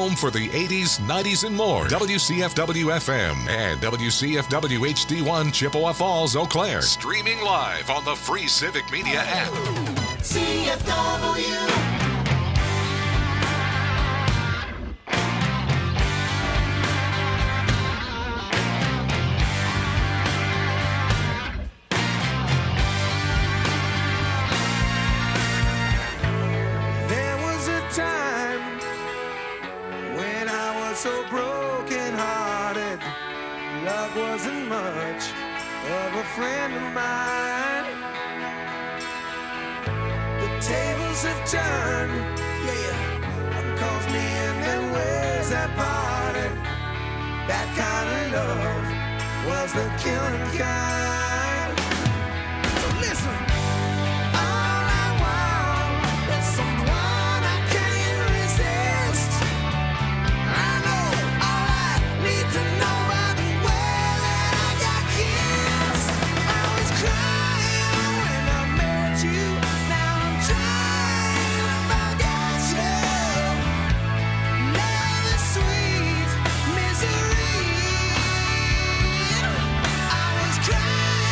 home for the 80s, 90s, and more. WCFW-FM and WCFW-HD1 Chippewa Falls, Eau Claire. Streaming live on the free Civic Media app. CFW. So broken-hearted, love wasn't much of a friend of mine. The tables have turned, yeah, calls me in them ways that parted. That kind of love was the killing kind. So listen. Misery. I was crying.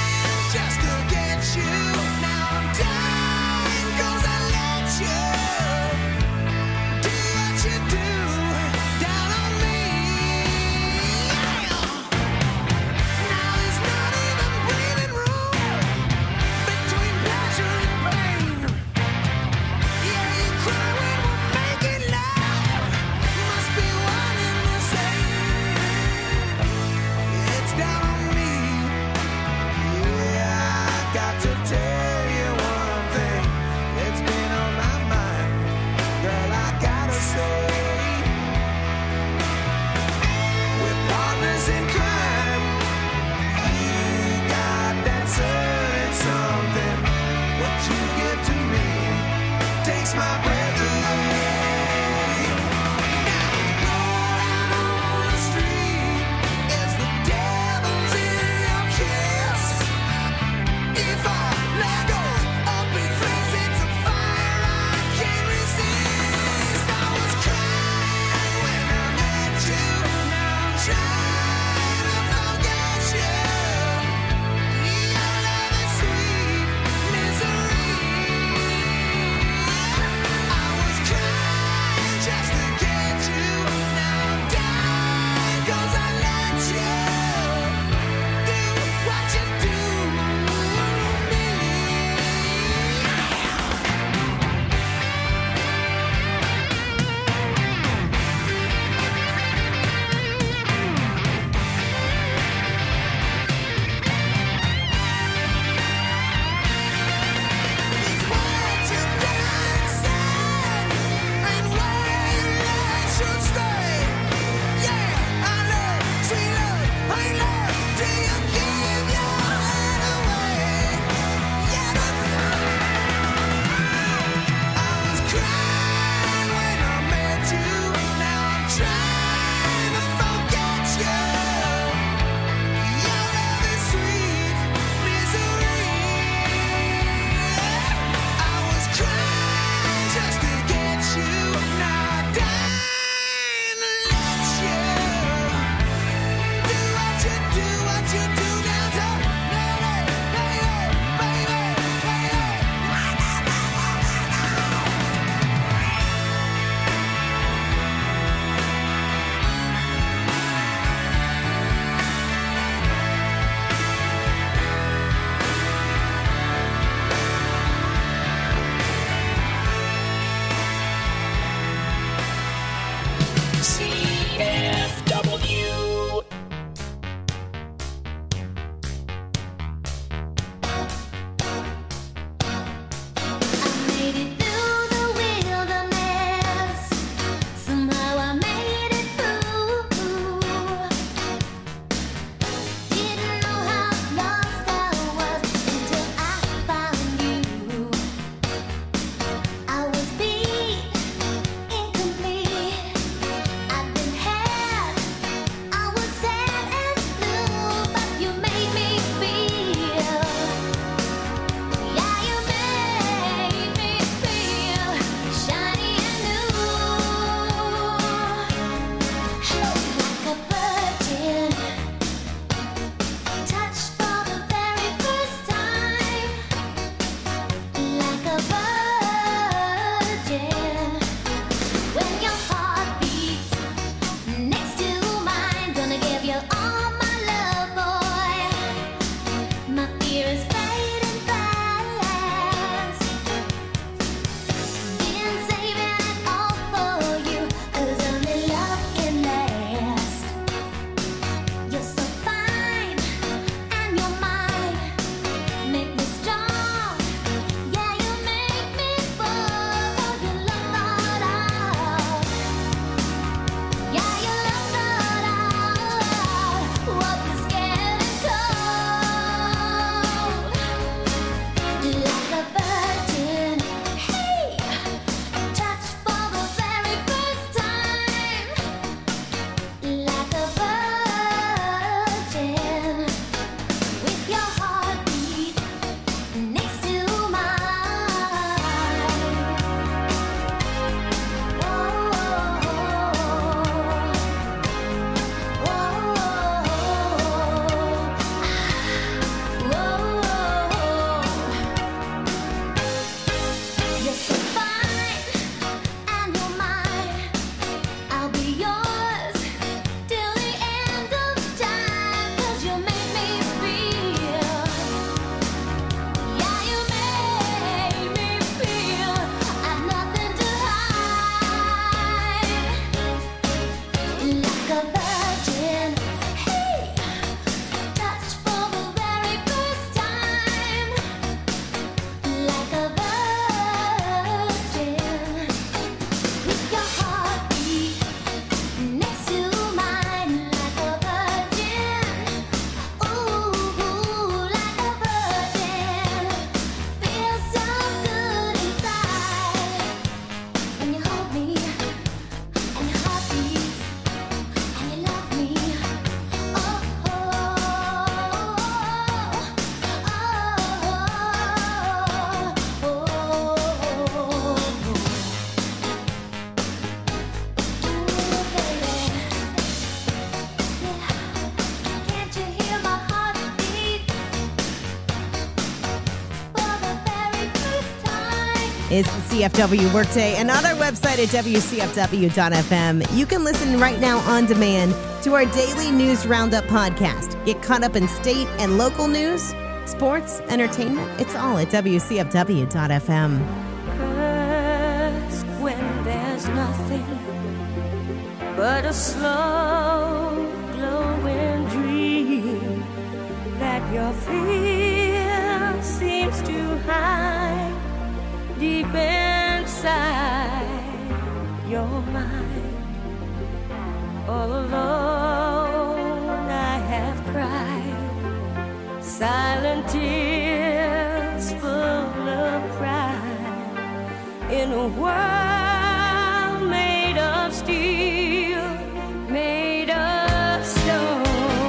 It's the CFW Workday and on our website at WCFW.FM. You can listen right now on demand to our daily news roundup podcast. Get caught up in state and local news, sports, entertainment. It's all at WCFW.FM. First, when there's nothing but a slow glowing dream that your fear seems to hide deep inside your mind. All alone I have cried silent tears full of pride in a world made of steel, made of stone.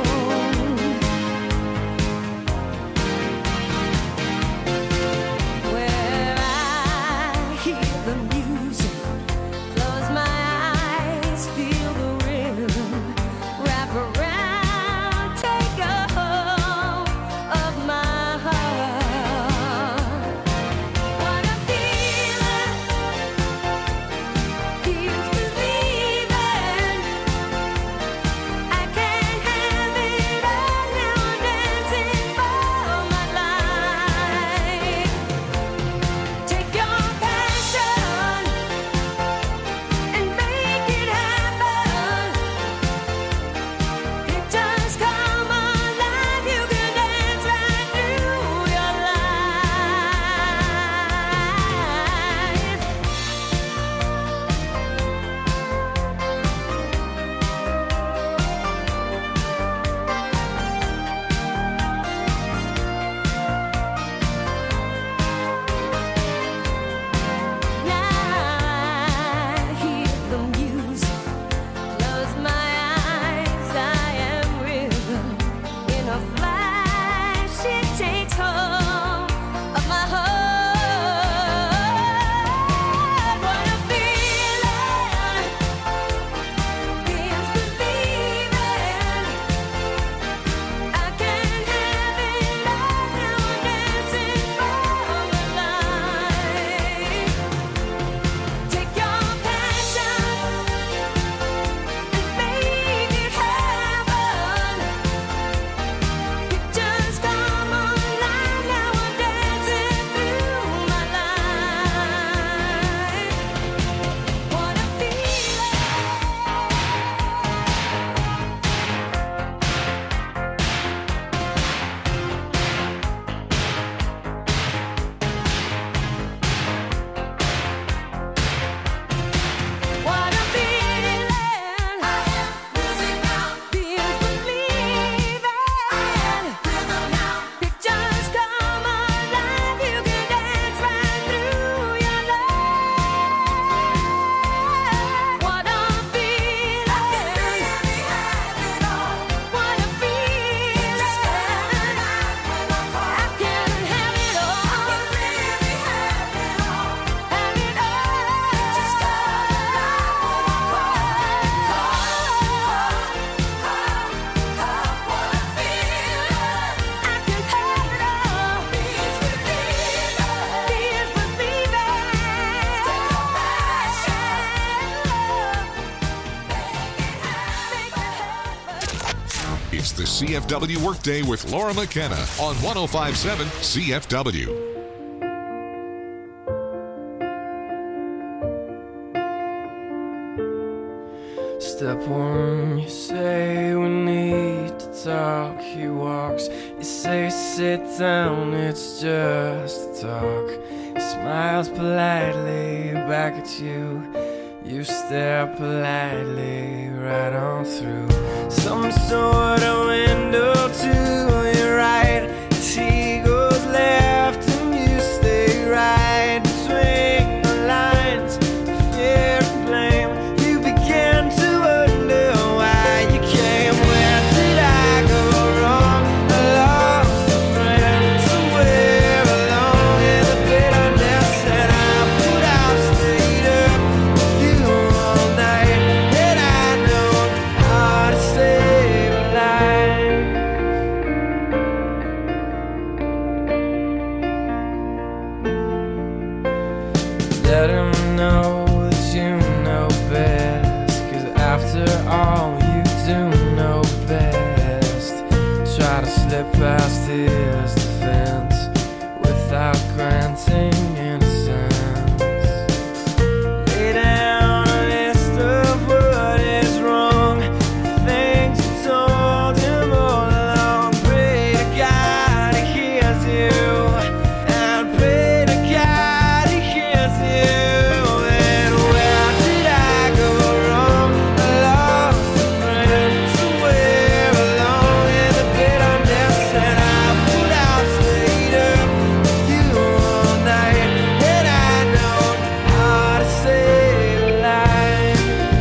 It's the CFW Workday with Laura McKenna on 105.7 CFW. Step one, you say we need to talk. He walks, you say sit down, it's just talk. He smiles politely back at you. You stare politely right on through some sort of window to your right. As he goes left and you stay right between the lines of fear and blame. You begin to wonder why you came. Where did I go wrong? I lost a friend somewhere along in the bitterness that I put out. Stayed up with you all night, and I know how to save a past his defense without granting innocence. Lay down a list of what is wrong, the things you told him all along. Pray to God he hears you, and pray to God he hears you. And where did I go wrong? I lost a friend somewhere along in the bitterness, and I would have stayed up with you all night. And I know how to save a life.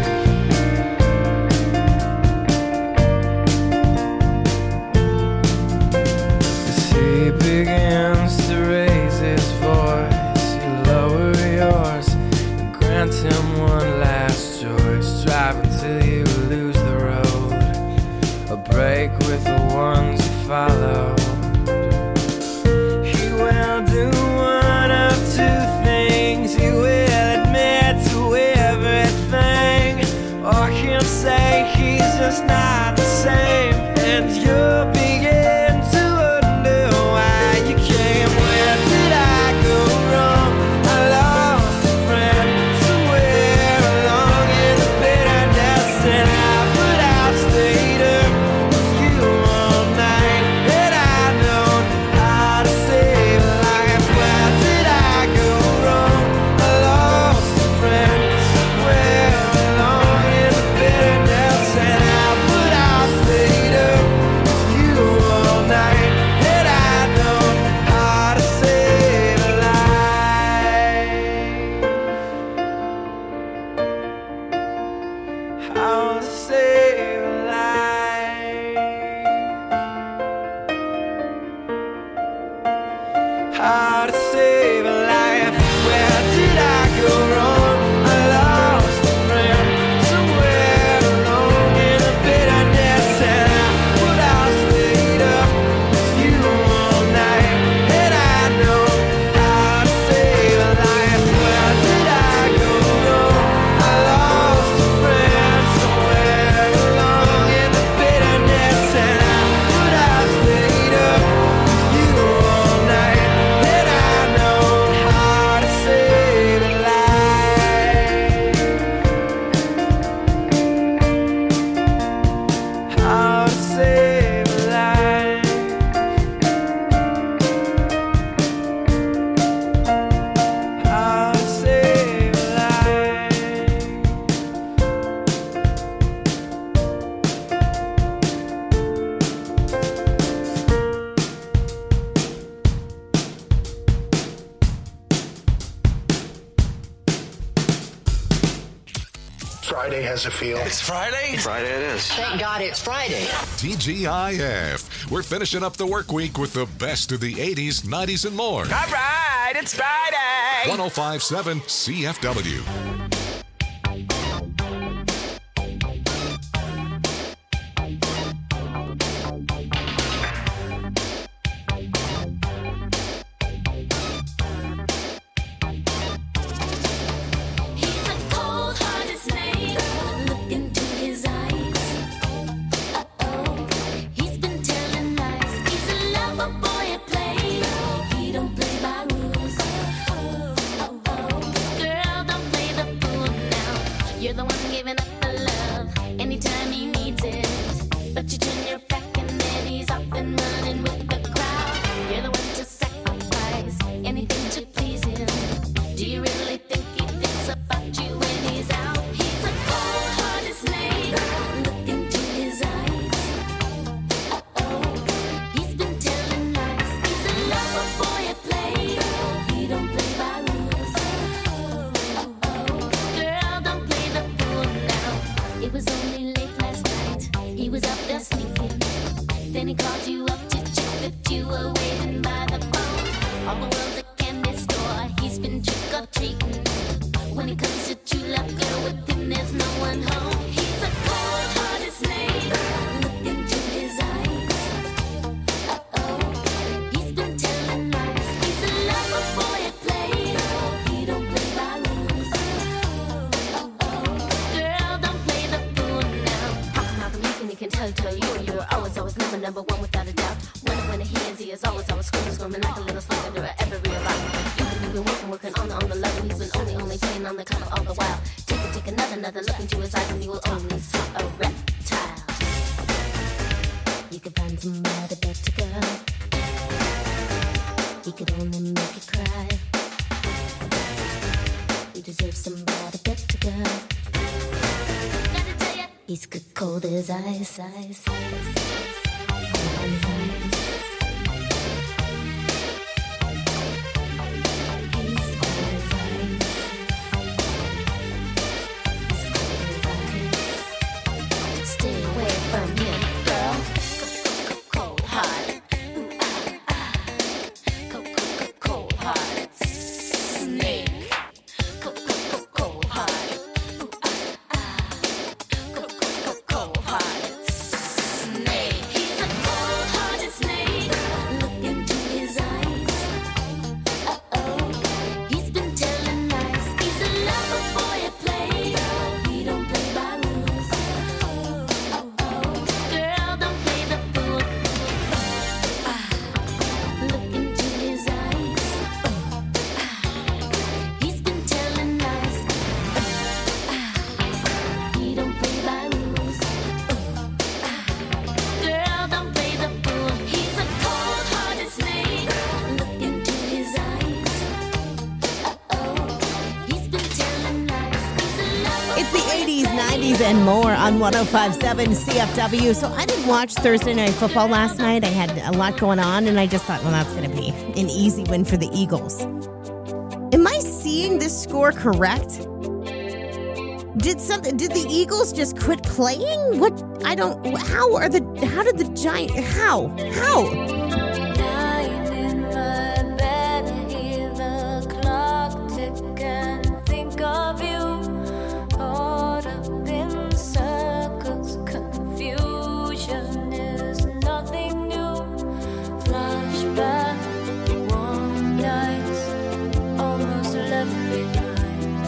As he begins to raise his voice, you lower yours and grant him one last choice. Drive until you lose the road, a break with the ones you follow. He will do one of two things. He will admit to everything, or he'll say he's just not the same, and you'll begin to wonder why you came. Where did I go wrong? I lost a friend somewhere along in the bitterness, and but I stayed up with you all night. And I know how to save a life. Where did I go wrong? I lost a friend somewhere along in the bitterness, and but I stayed up with you all night. And I know how to save a life. How to save a life. How to save a life. Where did I go wrong? I lost a friend somewhere along in the bitterness, and but I stayed up with you all night. And I know how to save a life. Where did I go wrong? I lost a friend somewhere along in the bitterness, and but I stayed up with you all night. And I know how to save a life. How to save a life. How to save a life. Friday has a feel. It's Friday? Friday it is. Thank God it's Friday. TGIF. We're finishing up the work week with the best of the 80s, 90s, and more. All right, it's Friday. 1057 CFW. He's a cold-hearted snake. Look into his eyes. Uh-oh, he's been telling lies. He's a lover boy at play. He don't play by rules. Oh, girl, don't play the fool now. You're the one giving up the love anytime he needs it. But you turn your back and then he's off and running with the crowd. You're the one to sacrifice anything to please him. Do you really think he thinks about you when he's out? He's a cold-hearted snake. Look into his eyes. Uh-oh, he's been telling lies. He's a lover boy at play. He don't play by rules. Girl, don't play the fool now. It was only late last night. He was up there sneaking. Then he called you up to check that you were waiting by the phone. All the world's a candy store. He's been trick-or-treating. When it comes to true love, girl, with him there's no one home. He's a cold-hearted snake. Look into his eyes. Uh-oh, he's been telling lies. He's a lover boy at play. He don't play by rules. Girl, don't play the fool now. How can you can tell You were always number one without a doubt. When he is always screaming like a little slug under every about. You've been working on the love, and he's been only playing on the cover all the while. Take another look into his eyes, and you will only see a reptile. You could find somebody better, girl. He could only make you cry. You deserve somebody better, girl. Gotta tell ya, he's good cold as ice. Stay away from him, girl. Cold hearted. Cold hearted. Snake. Cold hearted. Cold hearted. Snake. He's a cold hearted snake. Look into his eyes. He's been telling lies. He's a lover boy at play. He don't play by rules. Girl, don't play the fool. Look into his eyes. He's been telling lies. He don't play by rules. Girl, don't play the fool. He's a cold-hearted snake. Look into his eyes. He's been telling lies. He's a lover. It's the 80s, 90s, and more on 105.7 CFW. So I didn't watch Thursday Night Football last night. I had a lot going on, and I just thought, well, that's going to be an easy win for the Eagles. Am I seeing this score correct? Did the Eagles just quit playing? How did the Giants, how? Lying in my bed, I hear the clock tick and think of you. Caught up in circles, confusion is nothing new. Flashback, warm nights, almost left behind.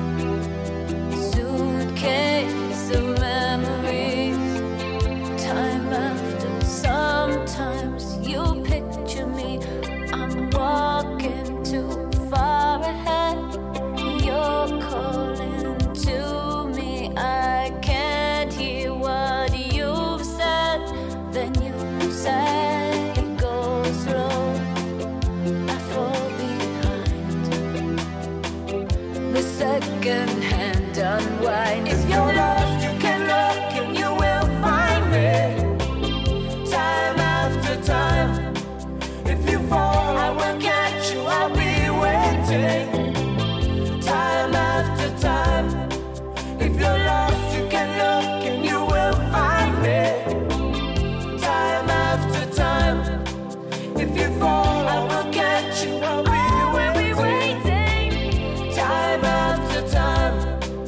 Suitcase of memories. Time after, sometimes you picture me. I'm walking too far ahead. You're calling to me. I can't hear what you've said. Then you say, go slow. I fall behind. The second hand unwind. If you're lost, you can look and you will find me. Time after time. If you fall, I will catch you. I'll be waiting. Time after time. If you're lost, you can look and you will find me. Time after time. If you fall, I will catch you. I'll be waiting. Time after time.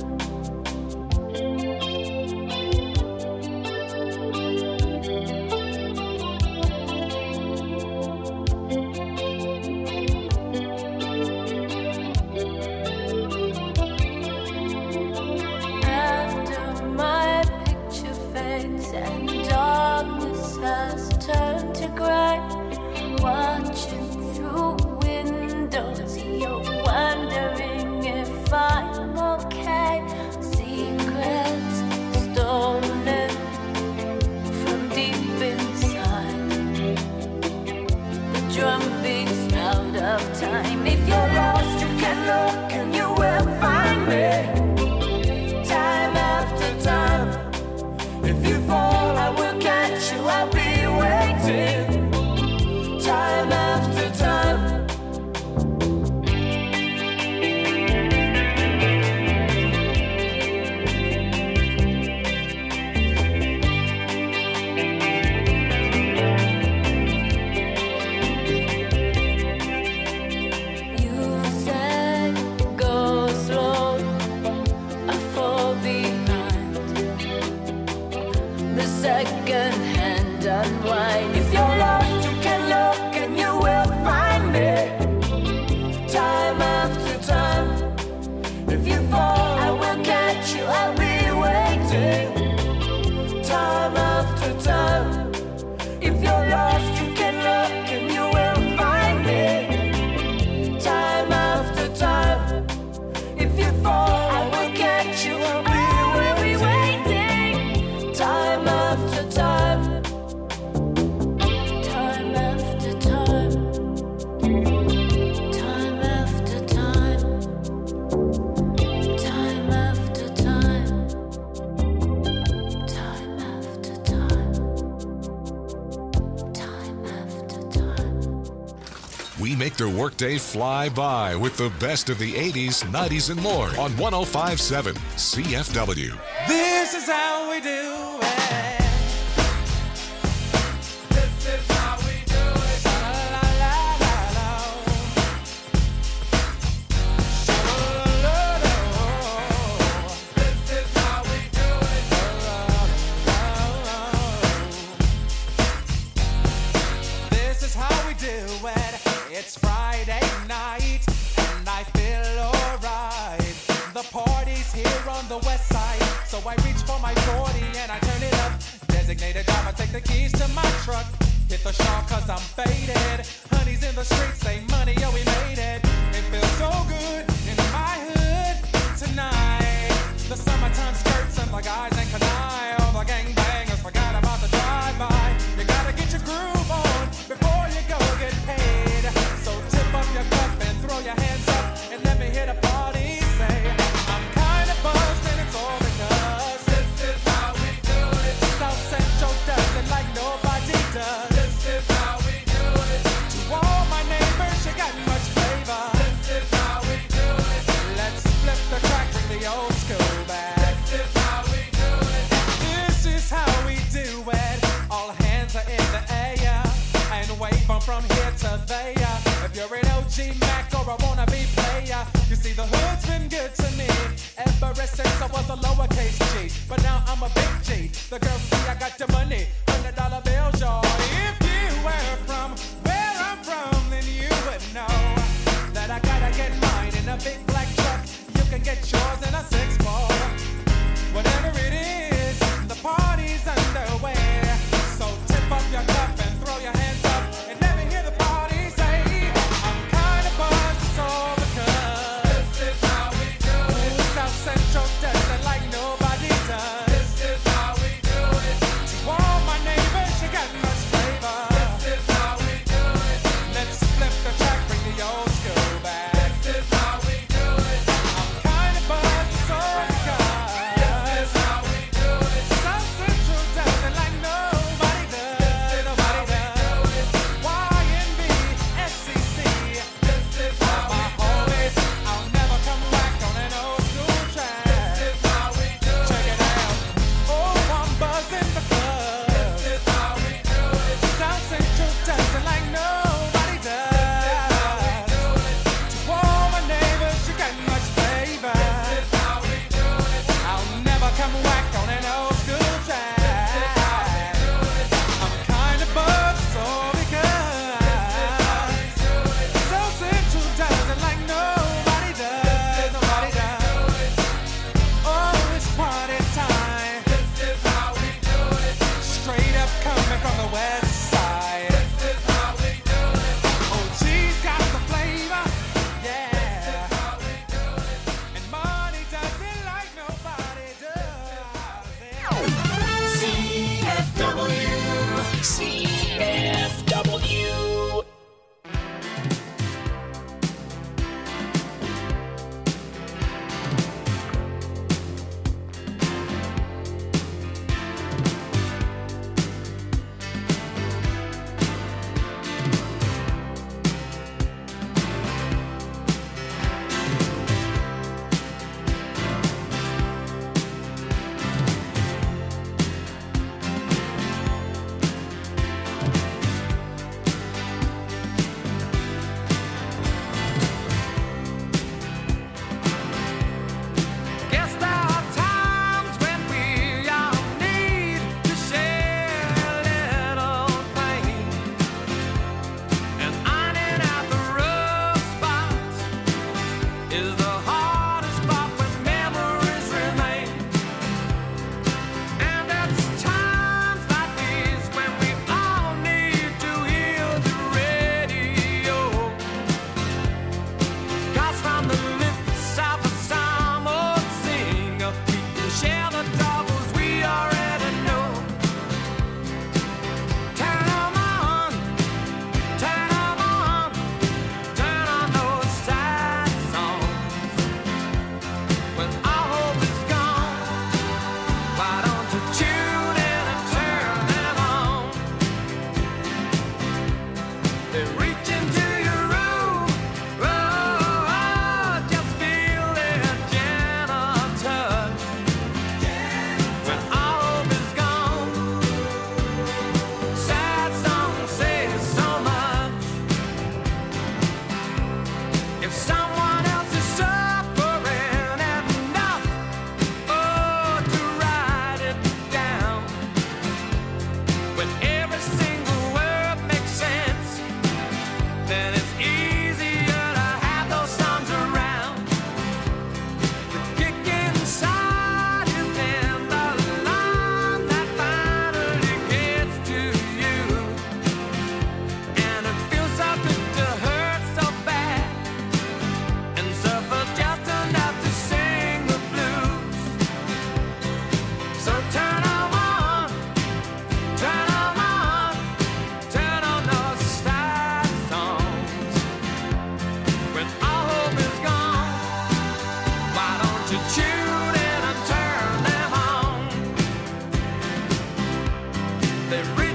After my picture fades and darkness has turned to gray, watching through windows, you're wondering if I'm okay. Secrets stolen from deep inside. The drum beats out of time. If you're lost, you can look and you will find me. Time after time. If you fall, I will catch you. I'll be waiting. Time after time. You said go slow. I fall behind. The second hand unwind. If you're lost, you can look and you will find me. Time after time. If you fall, I will catch you. I'll be waiting. Time after time. We make their workday fly by with the best of the 80s, 90s, and more on 105.7 CFW. This is how we do it. This is how we do it. La la la la la. This is how we do it. This is how we do it. It's Friday night and I feel alright. The party's here on the west side, so I reach for my 40 and I turn it up. Designated driver, take the keys to my truck. Hit the shop cause I'm faded. Honey's in the streets, say money, yo, we made it. It feels so good in my hood tonight. The summertime skirts and the guys ain't canine. All the gangbangers forgot about the drive-by. You gotta get your groove on before you go get paid. So tip up your cup and throw your hands up and let me hit a party. Say, I'm kinda buzzed and it's all because this is how we do it. South Central does it like nobody does. This is how we do it. To all my neighbors, you got much flavor. This is how we do it. Let's flip the track, bring the old school back. This is how we do it. This is how we do it. All hands are in the air and wave from here to there. If you're an OG Mac or a wannabe player, you see the hood's been good to me ever since I was a lowercase G. But now I'm a big G. The girls see I got the money, $100 bills, y'all. If you were from where I'm from, then you would know that I gotta get mine in a big black truck. You can get yours in a 6-4. Whatever it is, the party's underway. So tip up your cup and throw your hands up and let me hear the party say, I'm kinda buzzed, it's all because this is how we do it. South Central does it like nobody does. This is how we do it. To all my neighbors, you got much flavor. This is how we do it. Let's flip the track, bring the old school back. This is how we do it. I'm kinda buzzed, it's all because this is how we do it. South Central does it like nobody does. Nobody does. YNB, SCC. This is how my homies. I'll never come back on an old school track. This is how we do it. Check it out. Oh, I'm buzzing the club. This is how we do it. South Central does it like nobody does. To all my neighbors, you got much flavor. This is how we do it. I'll never come back on an old school track. This is how we do it. I'm kinda buzzed, so because South Central does it like nobody does. Nobody does. Oh, it's party time. This is how we do it. Straight up coming from the west side. This is how we do it. Oh, she's got the flavor. Yeah. This is how we do it. And money does it like nobody does. CFW.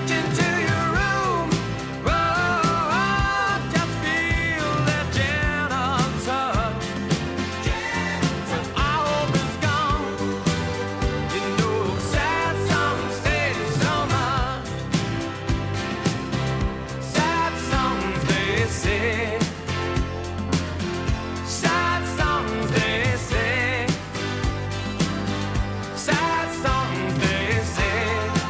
reach into your room. Oh, just feel that gentle touch. When all hope is gone, you know sad songs say so much. Sad songs they say. Sad songs they say. Sad songs they say.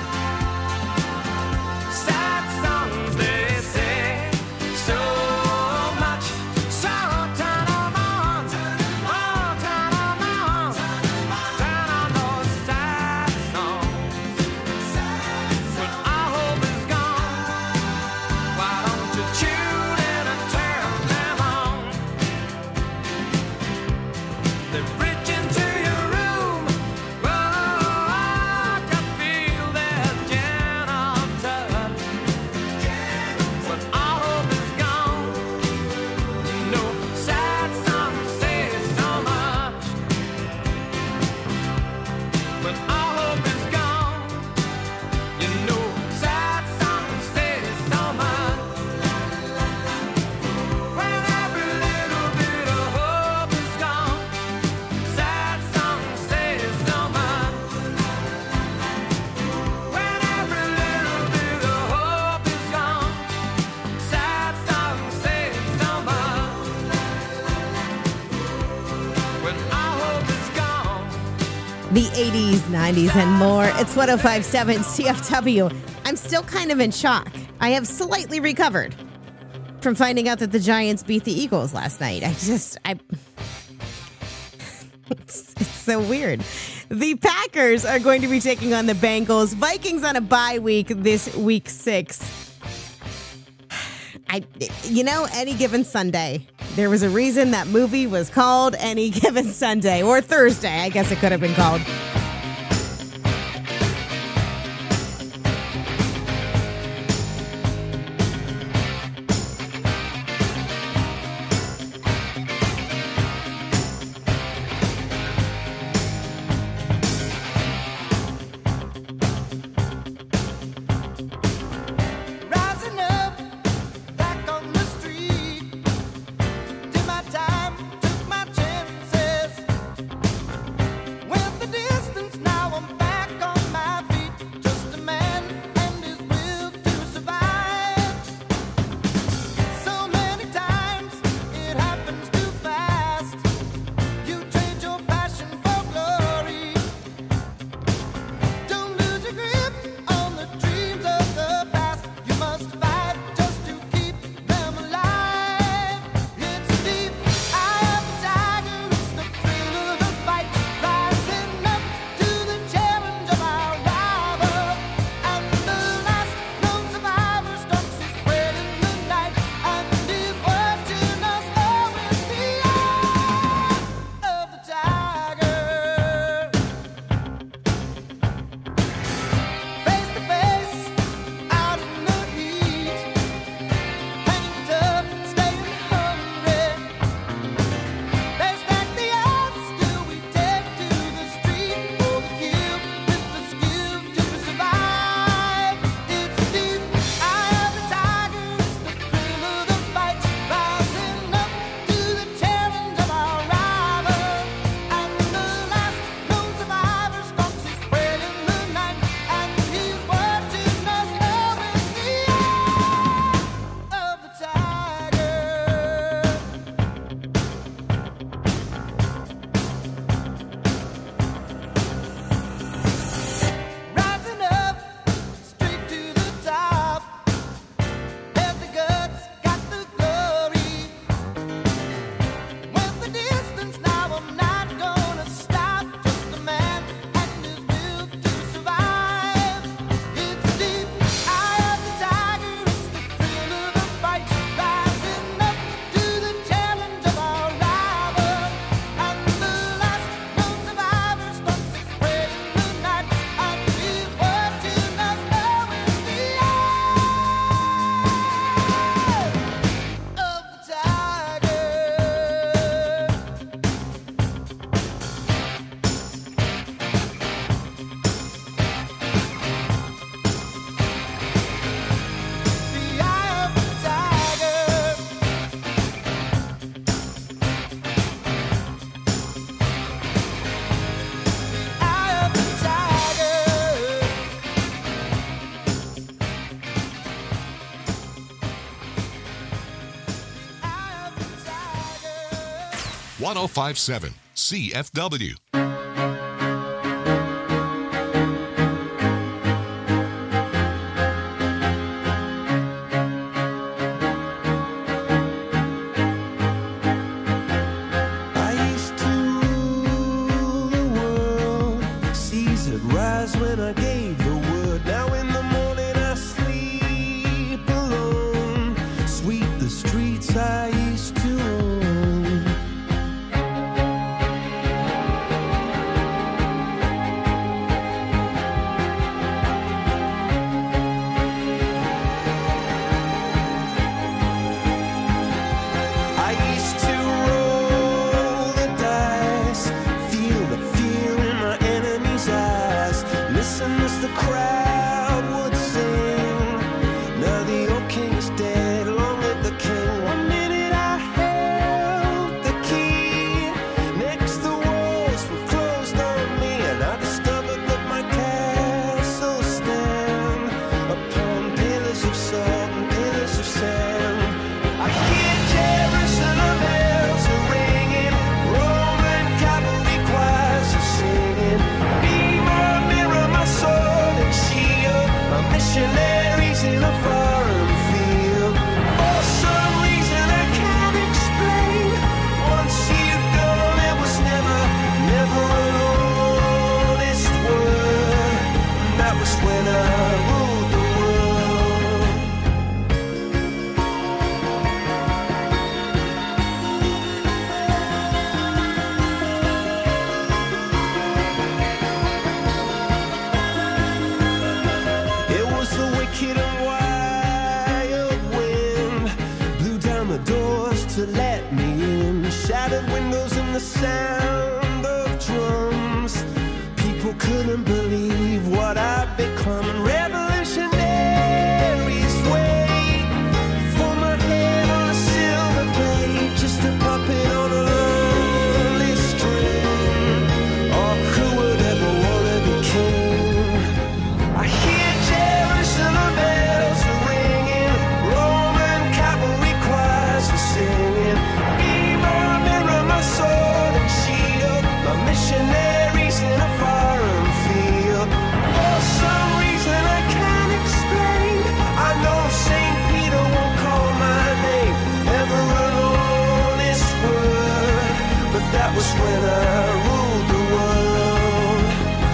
Sad songs they say. So much. So turn 'em on. Oh, turn 'em on. Turn on those sad songs. When our hope is gone, why don't you tune in and turn them on? They reach into your room. Oh, I can feel their gentle touch. When our hope is gone, you know sad songs say so much. When our hope is gone, you know sad songs say so much. When every little bit of hope is gone, sad songs say so much. When every little bit of hope is gone, sad songs say so much. When our hope is gone. The 80s, 90s, and more. It's 105.7 CFW. I'm still kind of in shock. I have slightly recovered from finding out that the Giants beat the Eagles last night. It's so weird. The Packers are going to be taking on the Bengals. Vikings on a bye week this week 6. Any Given Sunday. There was a reason that movie was called Any Given Sunday, or Thursday, I guess it could have been called. Rising up, back on the street. Did my time, took my chances. Went the distance. 1057 CFW. I used to rule the world. Seas would rise when I gave the word. Now in the morning I sleep alone. Sweep the streets I used to own. I used to roll the dice, feel the fear in my enemy's eyes, listen as the crowd would sing. Now the old king is dead, long live the king. One minute I held the key, next the walls were closed on me, and I discovered that my castle stand upon pillars of salt and pillars of sand. I hear Jerusalem bells are ringing, Roman cavalry choirs are singing. Be my mirror, my sword and shield, my missionaries in a foreign field. For some reason I can't explain, once you've gone it was never an honest word. And that was when I ruled the world. It was the wicked and wild wind, blew down the doors to let me in, shattered windows and the sound of drums. People couldn't believe what I'd become, and revolutionaries wait for my head on a silver plate, just a puppet on a lonely string. Oh, who would ever want to be king? I hear Jerusalem bells are ringing, Roman cavalry choirs are singing. Be my mirror, my sword and shield, my missionaries in a foreign field. For some reason I can't explain, I know St. Peter won't call my name, never an honest word, but that was when I ruled the world.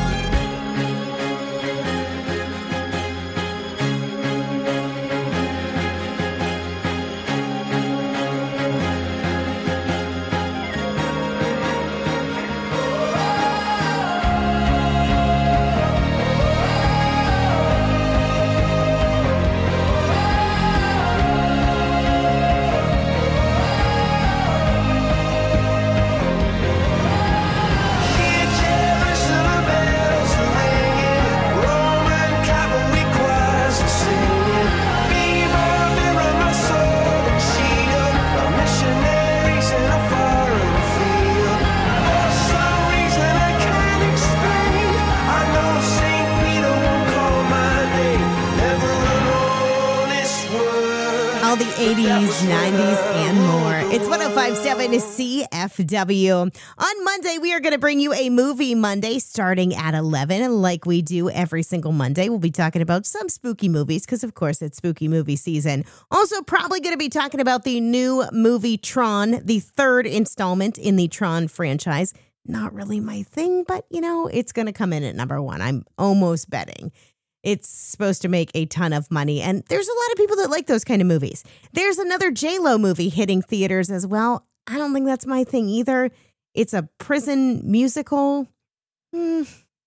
Hear Jerusalem bells are ringing, Roman cavalry choirs are singing. Be my mirror, my sword and shield, my missionaries in a foreign field. For some reason I can't explain, I know St. Peter won't call my name, never an honest word. All the 80s, 90s, and more. It's 1057 CFW. On Monday, we are going to bring you a movie Monday starting at 11. And like we do every single Monday, we'll be talking about some spooky movies because, of course, it's spooky movie season. Also, probably going to be talking about the new movie Tron, the third installment in the Tron franchise. Not really my thing, but, you know, it's going to come in at number one. I'm almost betting. It's supposed to make a ton of money, and there's a lot of people that like those kind of movies. There's another J-Lo movie hitting theaters as well. I don't think that's my thing either. It's a prison musical. I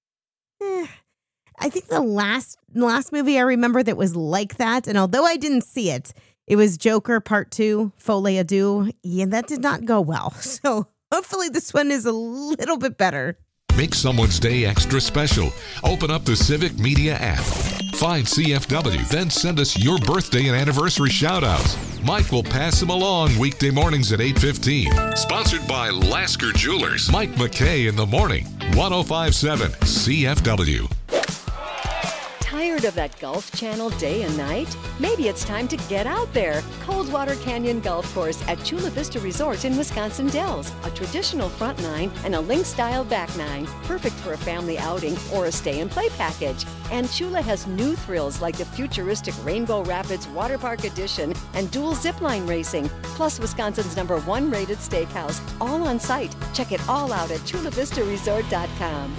think the last movie I remember that was like that, and although I didn't see it, it was Joker Part 2, Folie à Deux. Yeah, that did not go well. So hopefully this one is a little bit better. Make someone's day extra special. Open up the Civic Media app. Find CFW, then send us your birthday and anniversary shout-outs. Mike will pass them along weekday mornings at 8:15. Sponsored by Lasker Jewelers. Mike McKay in the morning. 1057 CFW. Tired Tired of that Gulf Channel day and night? Maybe it's time to get out there. Coldwater Canyon Golf Course at Chula Vista Resort in Wisconsin Dells. A traditional front nine and a link-style back nine. Perfect for a family outing or a stay-and-play package. And Chula has new thrills like the futuristic Rainbow Rapids Water Park Edition and dual zipline racing. Plus Wisconsin's #1 rated steakhouse. All on site. Check it all out at chulavistaresort.com.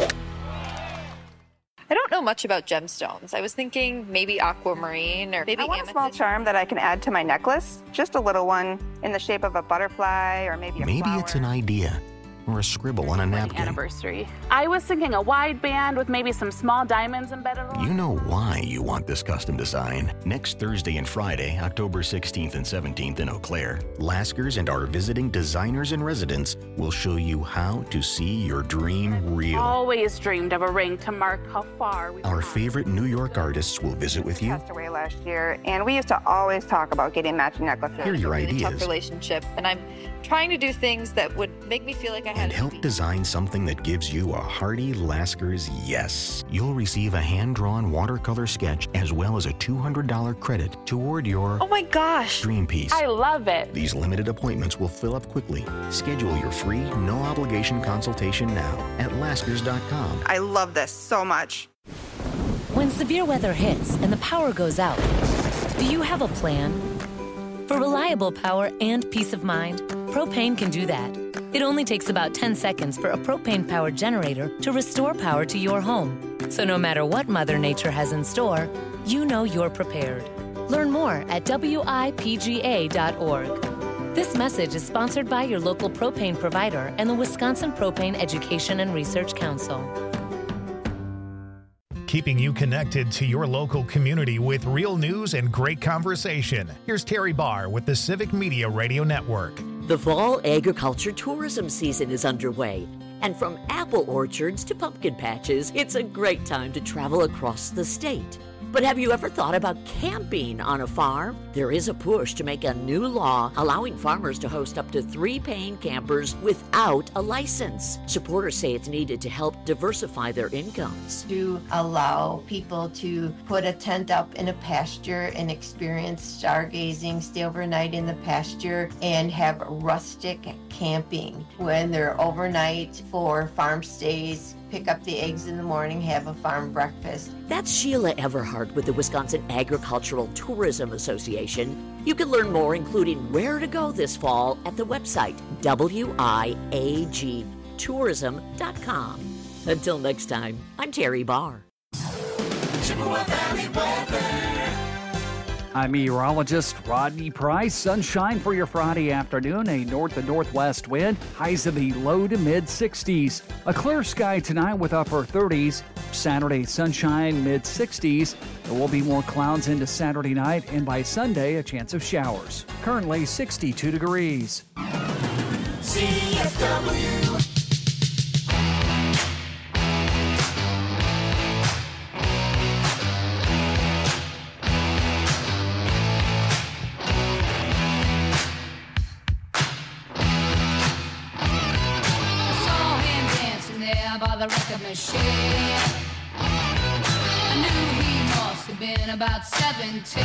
I don't know much about gemstones. I was thinking maybe aquamarine or maybe I want a small charm that I can add to my necklace. Just a little one in the shape of a butterfly or maybe a Maybe flower. it's an idea or a scribble on a napkin. Anniversary. I was thinking a wide band with maybe some small diamonds embedded along. You know why you want this custom design. Next Thursday and Friday, October 16th and 17th in Eau Claire, Laskers and our visiting designers and residents will show you how to see your dream real. Always dreamed of a ring to mark how far we've Our come. favorite New York artists will visit with you. Passed away last year, and we used to always talk about getting matching necklaces. Hear your really tough ideas relationship, and I'm trying to do things that would make me feel like I had and help design something that gives you a hearty Laskers yes. You'll receive a hand-drawn watercolor sketch as well as a $200 credit toward your Oh my gosh! dream piece. I love it. These limited appointments will fill up quickly. Schedule your free, no-obligation consultation now at Laskers.com. I love this so much. When severe weather hits and the power goes out, do you have a plan? For reliable power and peace of mind, Propane can do that. It only takes about 10 seconds for a propane-powered generator to restore power to your home. So no matter what Mother Nature has in store, you know you're prepared. Learn more at WIPGA.org. This message is sponsored by your local propane provider and the Wisconsin Propane Education and Research Council. Keeping you connected to your local community with real news and great conversation. Here's Terry Barr with the Civic Media Radio Network. The fall agriculture tourism season is underway, and from apple orchards to pumpkin patches, it's a great time to travel across the state. But have you ever thought about camping on a farm? There is a push to make a new law allowing farmers to host up to 3 paying campers without a license. Supporters say it's needed to help diversify their incomes. To allow people to put a tent up in a pasture and experience stargazing, stay overnight in the pasture, and have rustic camping when they're overnight for farm stays. Pick up the eggs in the morning, have a farm breakfast. That's Sheila Everhart with the Wisconsin Agricultural Tourism Association. You can learn more, including where to go this fall, at the website wiagtourism.com. Until next time, I'm Terry Barr. Chippewa Valley weather. I'm meteorologist Rodney Price. Sunshine for your Friday afternoon. A north to northwest wind. Highs in the low to mid 60s. A clear sky tonight with upper 30s. Saturday sunshine mid 60s. There will be more clouds into Saturday night, and by Sunday a chance of showers. Currently 62 degrees. CFW. By the record machine, I knew he must have been about 17.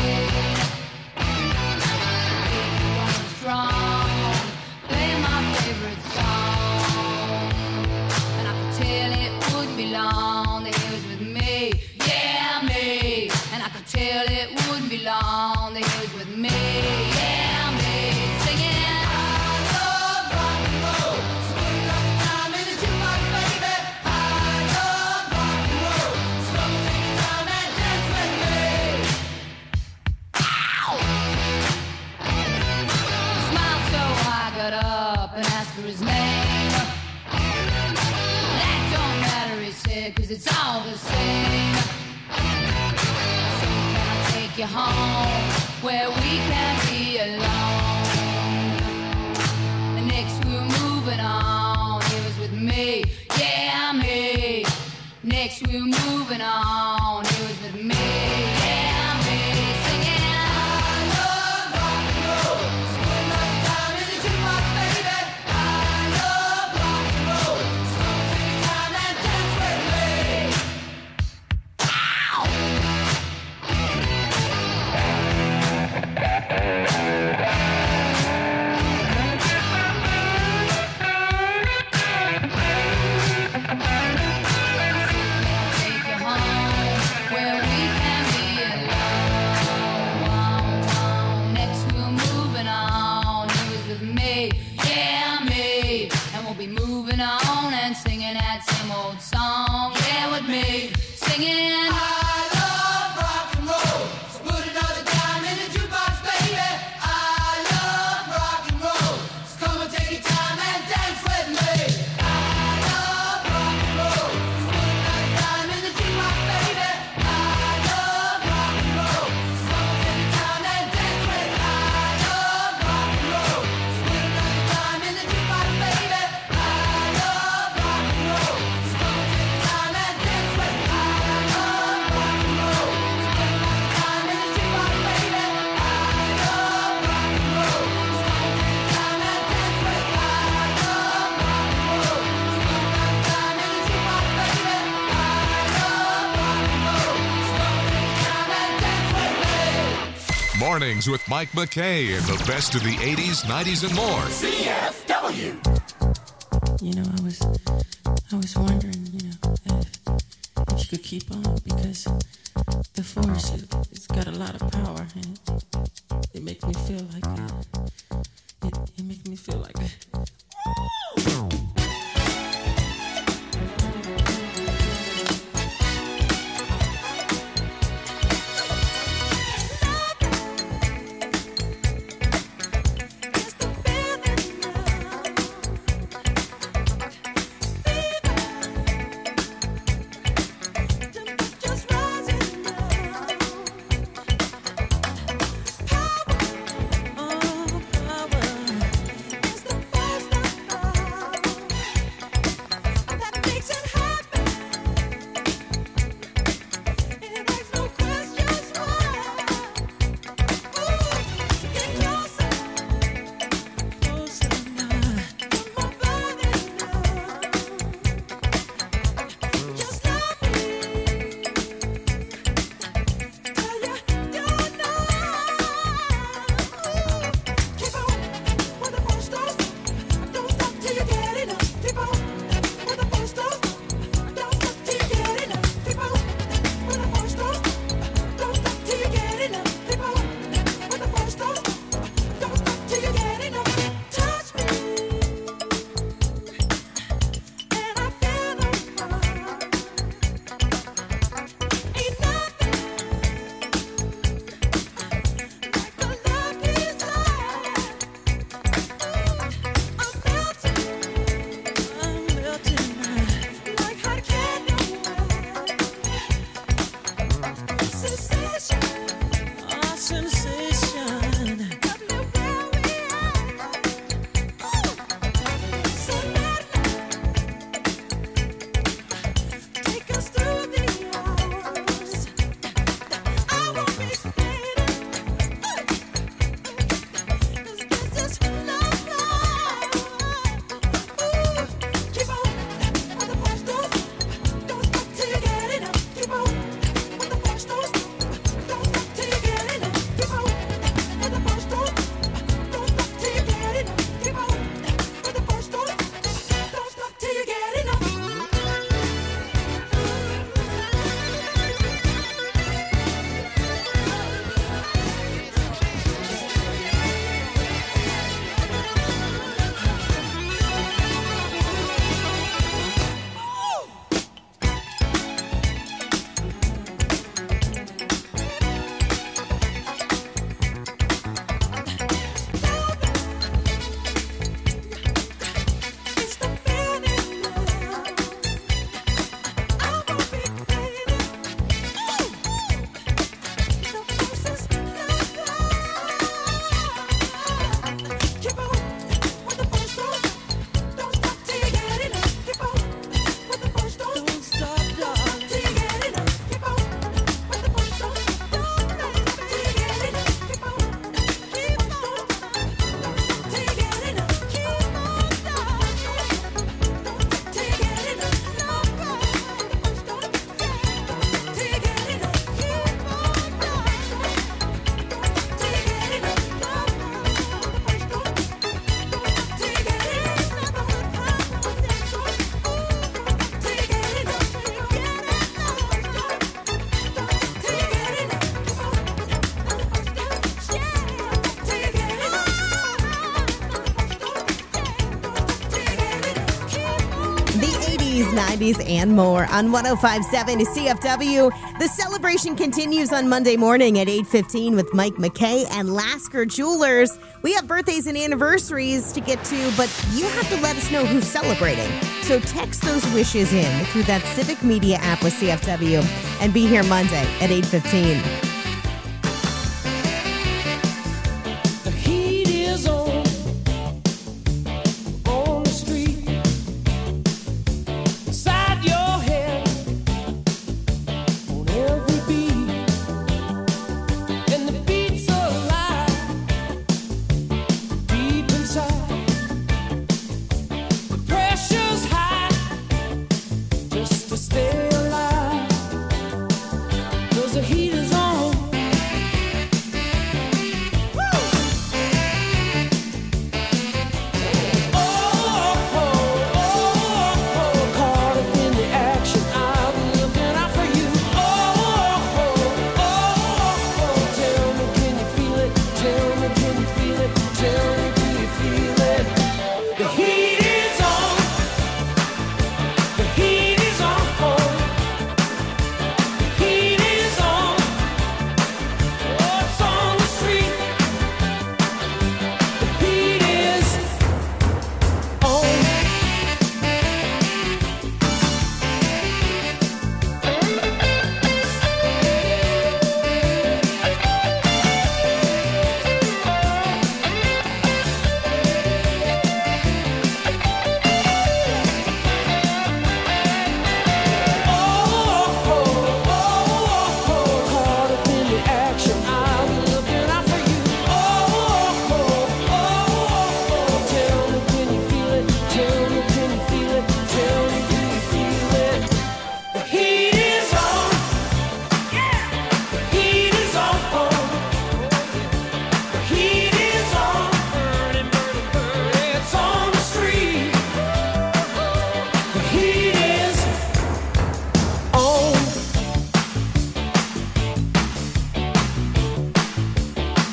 He was strong, playing my favorite song, and I could tell it wouldn't be long that he was with me, yeah me. And I could tell it wouldn't be long that he was with me, yeah me. Singing. His name. That don't matter, he said, 'cause it's all the same. So can I take you home where we can be alone? And next we're moving on. He was with me, yeah me. Next we're moving on. He was with me, yeah me. Singing. Mornings with Mike McKay and the best of the 80s, 90s, and more. CFW. You know, I was wondering, if you could keep on, because the force, it's got a lot of power, and it makes me feel like it makes me feel like the 80s, 90s, and more on 105.7 CFW. The celebration continues on Monday morning at 8:15 with Mike McKay and Lasker Jewelers. We have birthdays and anniversaries to get to, but you have to let us know who's celebrating. So text those wishes in through that Civic Media app with CFW and be here Monday at 8:15. The heat is on the street, inside your head, on every beat, and the beat's alive, deep inside. The pressure's high, just to stay alive, 'cause the heat is on.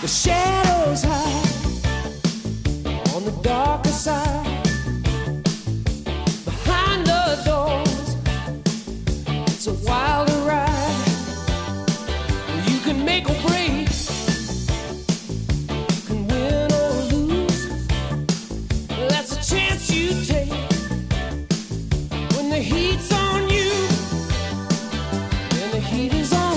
The shadows hide on the darker side. Behind the doors, it's a wilder ride. You can make or break, can win or lose. That's a chance you take when the heat's on you and the heat is on.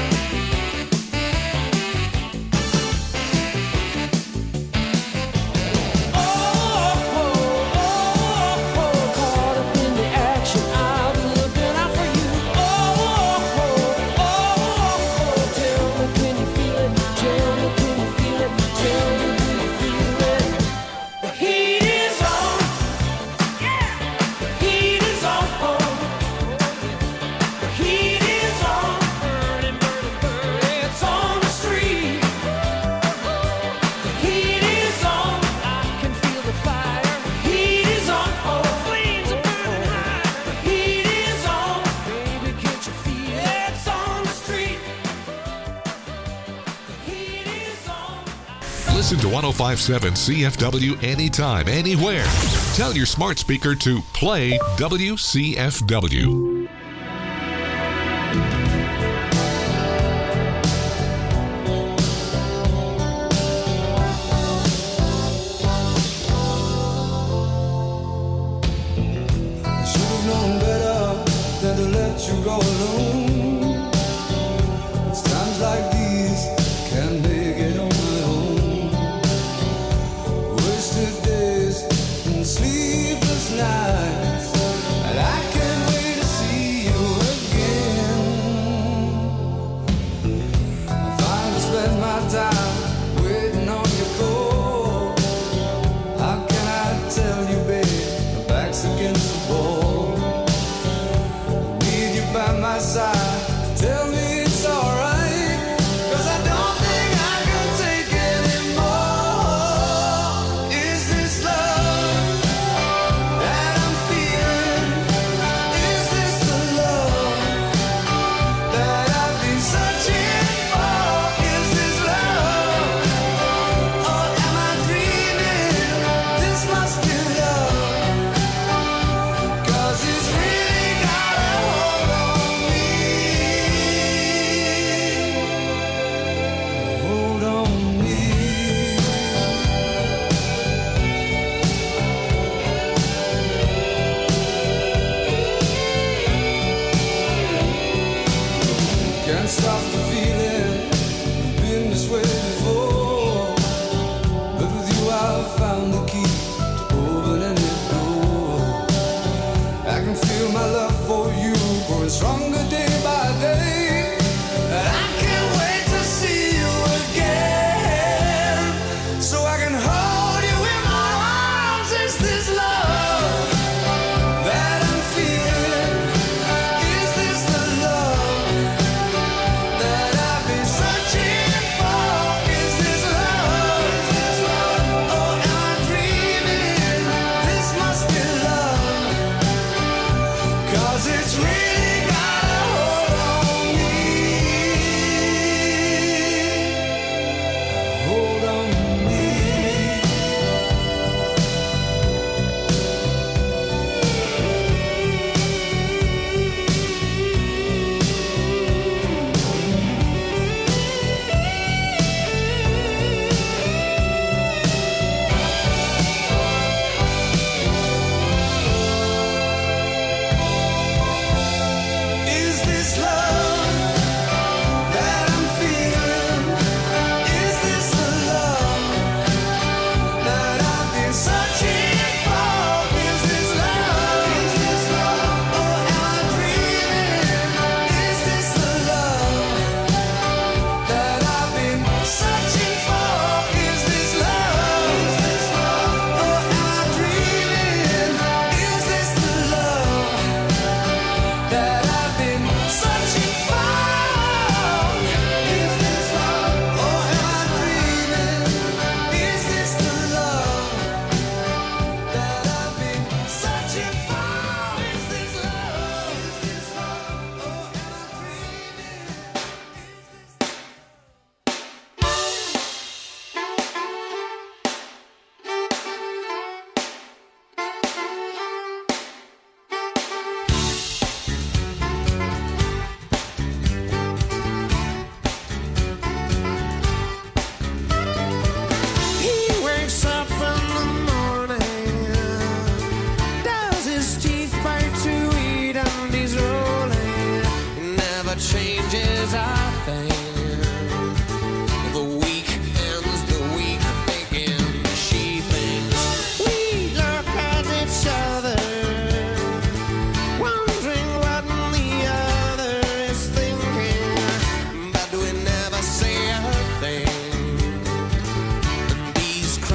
Listen to 105.7 CFW anytime, anywhere. Tell your smart speaker to play WCFW. I should have known better than to let you go alone. It's times like these can't make it on my own. Wasted days and sleepless nights, and I can't wait to see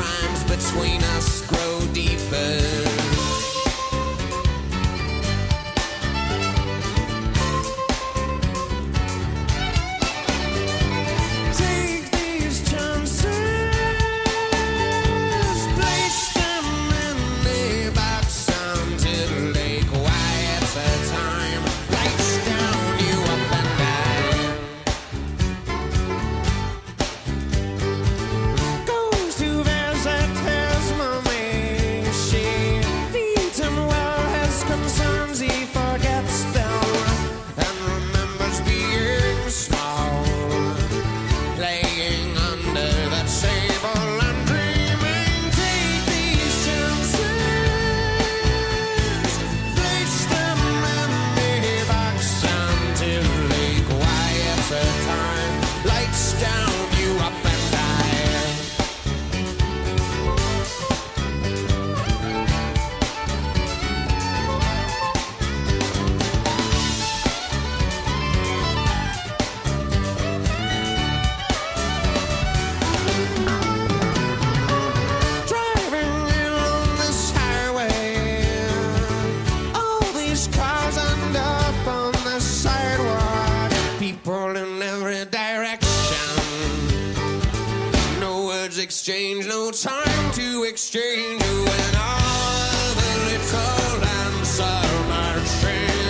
crimes between us grow deeper. Take these chances, place them in the box until Lake Wyatt's a time. Lights down, you up and down. Goes to visit his mommy. She feeds him well, his concerns he forgets them and remembers being small, playing under that table and dreaming. Take these chances, place them in the box until Lake Wyatt's a time. Lights down, you up and die. Driving in on this highway, all these cars end up on the sidewalk. People in every direction. No words exchanged, no time to exchange. When all the little lambs are marching